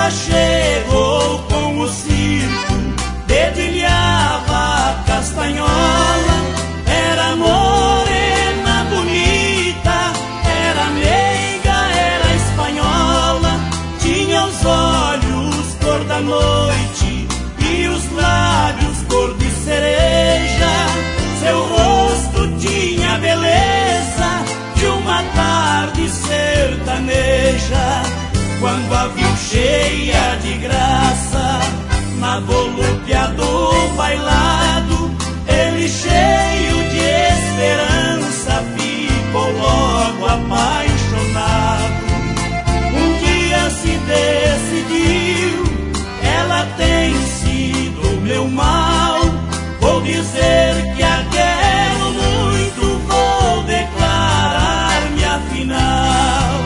ela chegou com o circo, dedilhava a castanhola. Era morena, bonita, era meiga, era espanhola. Tinha os olhos cor da noite e os lábios cor de cereja. Seu rosto tinha a beleza de uma tarde sertaneja. Quando a viu cheia de graça, na volúpia do bailado, ele cheio de esperança ficou logo apaixonado. Um dia se decidiu, ela tem sido meu mal. Vou dizer que a quero muito, vou declarar-me afinal.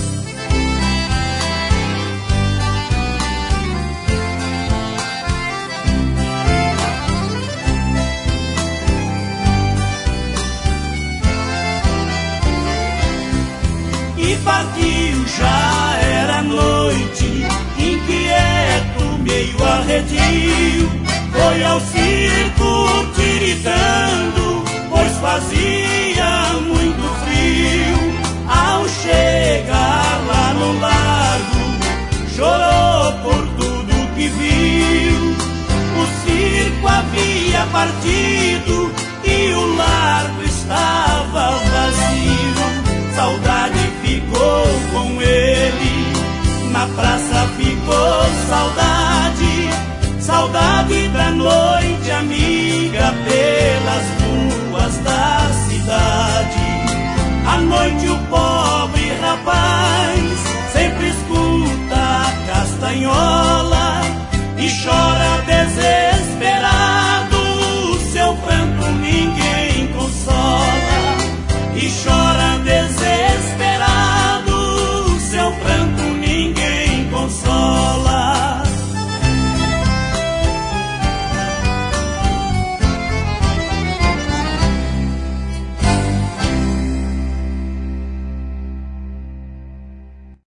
E partiu, já era noite, inquieto, meio arredio. Foi ao circo tiritando, pois fazia muito frio. Ao chegar lá no largo, chorou por tudo que viu. O circo havia partido e o largo estava vazio. Saudade ficou com ele, na praça ficou saudade. Saudade da noite amiga pelas ruas da cidade. À noite o pobre rapaz sempre escuta a castanhola e chora